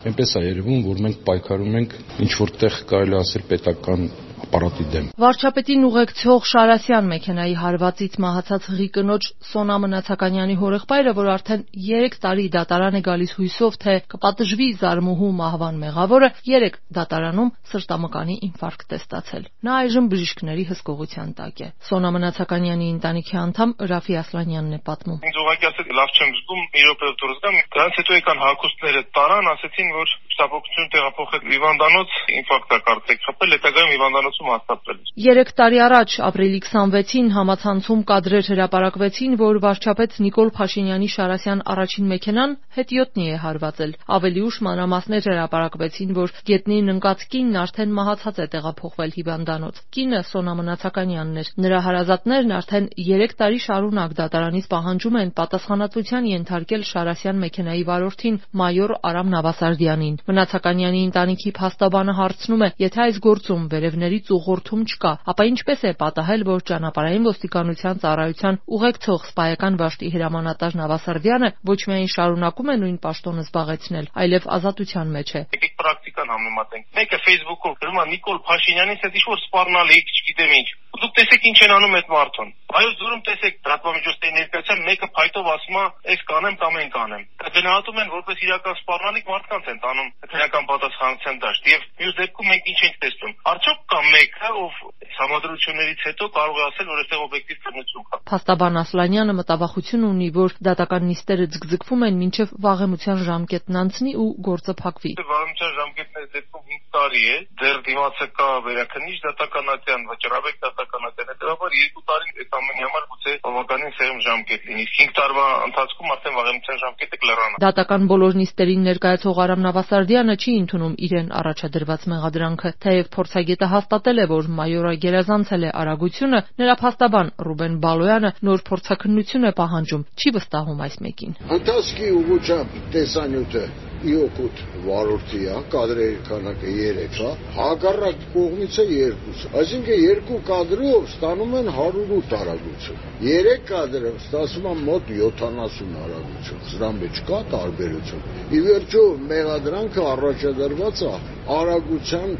Այնպես է երևում, որ մենք պայքարում ենք ինչ որտեղ կարելի ասել պետական ապարատի դեմ։ Վարչապետին ուղեկցող Շարասյան մեքենայի հարվածից մահացած հղի կնոջ Սոնա Մնացականյանի հորեղբայրը, որ արդեն 3 տարի դատարան է գալիս հույսով, թե կպատժվի զարմուհու մահվան մեղավորը, 3 դատարանում սրտամկանի ինֆարկտ է ստացել։ Նա այժմ բժիշկների հսկողության տակ է։ Սոնա Մնացականյանի ընտանիքի անդամ Ռաֆի Ասլանյանն է պատմում։ Ինձ ուղղակի ասել լավ չեմ զգում, մի րոպեով դուրս գամ, դրանից հետո եկան հագուստները տարան, ասեցին, որ շտապօգնություն տեղափոխել հիվանդանոց, ինֆարկտ է կարծեք խփել, հետագայում հիվանդանոցում հաստատվել է։ 3 տարի առաջ, ապրիլի 26-ին համացանցում կադրեր հրապարակվեցին, որ վարչապետ Նիկոլ Փաշինյանի Շարասյան առաջին մեքենան հետիոտնի է հարվածել։ Ավելի ուշ մանրամասներ հրապարակվեցին, որ գետնին ընկած կինն արդեն մահացած է տեղափոխվել հիվանդանոց։ Կինը Սոնա Մնացականյանն էր։ Նրա հարազատներն արդեն 3 տարի շարունակ դատարանից պահանջում են պատասխանատվության ենթարկել Շարասյան մեքենայի վարորդին մայոր Արամ Նավասարդյանին։ Մնացականյանի ընտանիքի փաստաբանը հարցնում է, եթե այս գործում վերևներից ուղղորդում չկա, ապա ինչպես է պատահել, որ ճանապարհային ոստիկանության ծառայության ուղեկցող սպայական վաշտի հրամանատար Նավասարդյանը ոչ միայն շարունակում է նույն պաշտոնը զբաղեցնել, այլև ազատության մեջ է։ Եկեք պրակտիկան համեմատենք։ Մեկը Facebook-ով գրում է Նիկոլ Փաշինյանից հետ ինչ-որ սպառնալ է, չգիտեմ ինչ։ Դուք տեսեք ինչ են անում այդ մարդուն։ Այո, զորում տեսեք դրամատուրգիայի ներկայացան մեկը փայտով ասում է, «Էս կանեմ կամ այն կանեմ»։ Գնահատում են որպես իրական սպառնալիք մարդկանց են տանում քրեական պատասխանատվության դաշտ։ Եվ մյուս դեպքում մենք ինչ ենք տեսնում։ Արդյոք կա մեկը, ով համադրություններից հետո կարող է ասել, որ այստեղ օբյեկտիվ քննություն կա։ Փաստաբան Ասլանյանը մտավախություն ունի, որ դատական նիստերը ձգձգվում են մինչև վաղեմության ժամկետն անցնի ու գործը փակվի։ Վաղեմության ժամկետն այս դեպքում 5 տարի է, դեռ դիմացը կա վերաքննիչ դատականատյան, վճռաբեկ դատականատյան, հետևաբար 2 տարի այդ ամենի համար գուցե բավականին սեղմ ժամկետ լինի։ 5 տարվա ընթացքում արդեն վաղեմության ժամկետը կլրանա։ Դատական բոլոր նիստերին ներկայացող Արամ Նավասարդյանը չի ընդունում իրեն առաջադրված մեղադրանքը, թեև փորձագետը հաստատել է, որ մայորը գերազանցել է արագությունը, նրա փաստաբան Ռուբեն Բալոյանը նոր փորձաքննություն է պահանջում, չի վստահում այս մեկին։ Ընթացքի ուղղությամբ տեսանյութը իօկուտ վարորդի է, կադրերի քանակը 3 է, հակառակ կողմից է 2, այսինքն 2 կադրով ստանում են 108 արագություն, 3 կադրով ստացվում է մոտ 70 արագություն, սրա մեջ կա տարբերություն։ Ի վերջո մեղադրանքը առաջադրված է արագության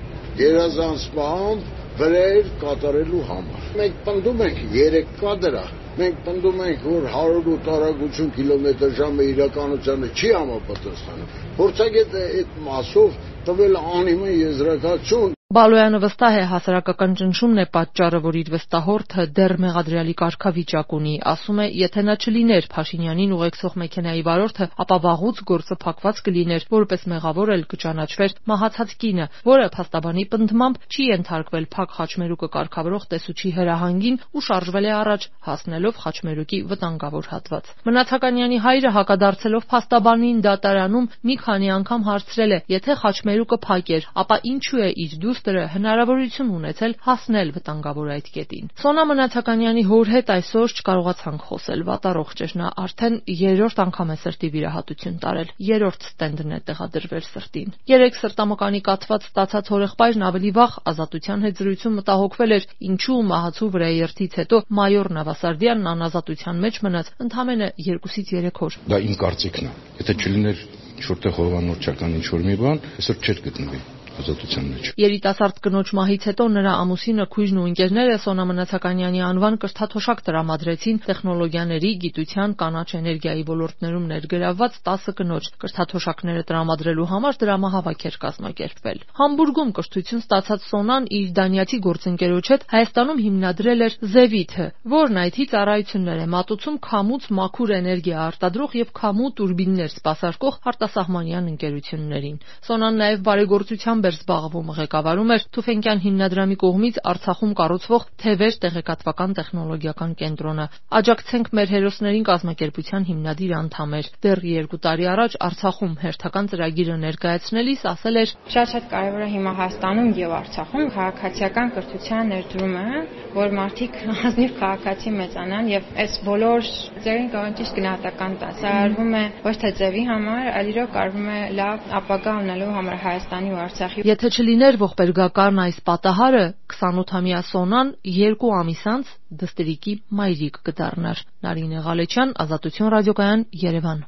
գերազանցման վրայեր կատարելու համար։ Մենք պնդում ենք 3 կադր է, մենք պնդում ենք, որ 108 արագություն կիլոմետր/ժամ իրականությանը չի համապատասխանում։ Փորձագետը այդ մասով տվել անիմը եզրակացություն։ Բալոյանը վստահ է, հասարակական ճնշումն է պատճառը, որ իր վստահորդը դեռ մեղադրյալի կարգավիճակ ունի։ Ասում է, եթե նա չլիներ Փաշինյանին ուղեկցող մեքենայի վարորդը, ապա վաղուց գործը փակված կլիներ, որպես մեղավոր էլ կճանաչվեր մահացած կինը, որը փաստաբանի պնդմամբ չի ենթարկվել փակ խաչմերուկը կարգավորող տեսուչի հրահանգին ու շարժվել է առաջ, հասնելով խաչմերուկի վտանգավոր հատված։ Մնացականյանի հայրը հակադարձելով փաստաբանին դատարանում մի քանի անգամ հարցրել է, եթե խաչմերուկը փակ էր, ապա ինչու է իր դուստրը հնարավորություն ունեցել հասնել վտանգավոր այդ կետին։ Սոնա Մնացականյանի հոր հետ այսօր չկարողացանք խոսել, վատառողջ էր, նա արդեն 3-րդ անգամ է սրտի վիրահատություն տարել, 3-րդ ստենդն է տեղադրվել սրտին։ 3 սրտամկանի կաթված ստացած հորեղբայրն ավելի վաղ ազատության հետ զրույցում մտահոգվել էր, ինչու մահացու վրայերթից հետո մայոր Նավասարդյանն անազատության մեջ մնաց ընդամենը 2-ից 3 օր։ Դա իմ կարծիքն է։ Եթե չլիներ ինչ-որտեղ հովանորչական ինչ-որ մի բան, այսօր չէր գտնվի ազատության մեջ։ Երիտասարդ կնոջ մահից հետո նրա ամուսինը, քույրն ու ընկերները Սոնա Մնացականյանի անվան կրթաթոշակ տրամադրեցին տեխնոլոգիաների, գիտության, կանաչ էներգիայի ոլորտներում ներգրավված 10 կնոջ։ Կրթաթոշակները տրամադրելու համար դրամահավաք էր կազմակերպվել։ Համբուրգում կրթություն ստացած Սոնան իր դանիացի գործընկերոջ հետ Հայաստանում հիմնադրել էր Զևիթը, որն IT ծառայություններ է մատուցում քամուց մաքուր էներգիա արտադրող եւ քամու տուրբիններ սպասարկող արտասահմանյան ընկերություններին։ Սոնան նաեւ բարեգործությամբ էր զբաղվում, ղեկավարում էր Թուֆենկյան հիմնադրամի կողմից Արցախում կառուցվող Թևեր տեղեկատվական տեխնոլոգիական կենտրոնը։ Աջակցենք մեր հերոսներին կազմակերպության հիմնադիր անդամ էր։ Դեռ 2 տարի առաջ Արցախում հերթական ծրագիրը ներկայացնելիս ասել էր. Շատ կարևոր է հիմա Հայաստանում եւ Արցախում քաղաքացիական կրթության ներդրումը, որ մարդիկ ազնիվ քաղաքացի մեծանան եւ այս բոլոր ձերին կարող ճիշտ գնահատական տա։ Սա արվում է ոչ թե ձևի համար, այլ իրոք արվում է լավ ապագա ունելու համար Հայաստանի ու Արցախի։ Եթե չլիներ ողբերգական այս պատահարը, 28-ամյա Սոնան 2 ամիս անց դստրիկի մայրիկ կդառնար։ Նարինե Ղալեչյան, Ազատություն ռադիոկայան, Երևան։